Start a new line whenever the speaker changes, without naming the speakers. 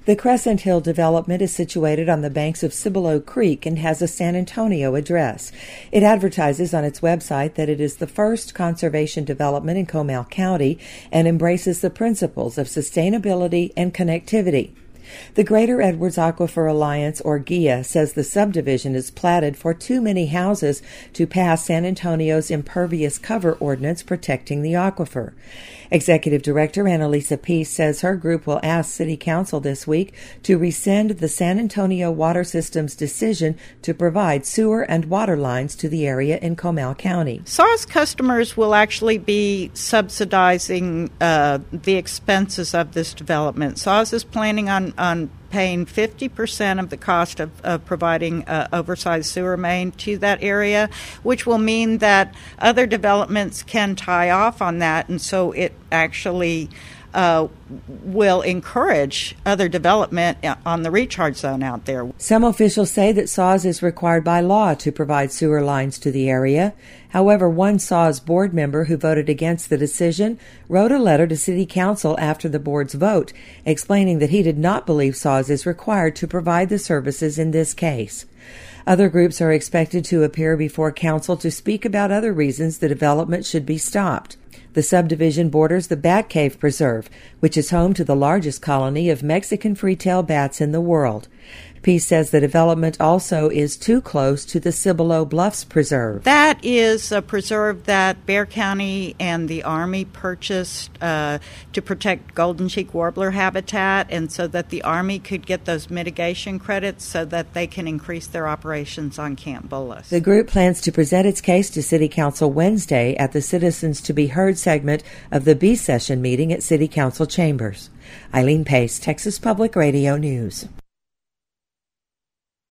The Crescent Hill development is situated on the banks of Cibolo Creek and has a San Antonio address. It advertises on its website that it is the first conservation development in Comal County and embraces the principles of sustainability and connectivity. The Greater Edwards Aquifer Alliance, or GEA, says the subdivision is platted for too many houses to pass San Antonio's impervious cover ordinance protecting the aquifer. Executive Director Annalisa Peace says her group will ask City Council this week to rescind the San Antonio Water System's decision to provide sewer and water lines to the area in Comal County.
SAWS customers will actually be subsidizing the expenses of this development. SAWS is planning on paying 50% of the cost of providing oversized sewer main to that area, which will mean that other developments can tie off on that, and so it actually will encourage other development on the recharge zone out there.
Some officials say that SAWS is required by law to provide sewer lines to the area. However, one SAWS board member who voted against the decision wrote a letter to City Council after the board's vote, explaining that he did not believe SAWS is required to provide the services in this case. Other groups are expected to appear before Council to speak about other reasons the development should be stopped. The subdivision borders the Bat Cave Preserve, which is home to the largest colony of Mexican free-tail bats in the world. Peace says the development also is too close to the Cibolo Bluffs Preserve.
That is a preserve that Bexar County and the Army purchased to protect golden cheek warbler habitat, and so that the Army could get those mitigation credits so that they can increase their operations on Camp Bullis.
The group plans to present its case to City Council Wednesday at the Citizens to be Heard segment of the B session meeting at City Council chambers. Eileen Pace, Texas Public Radio News.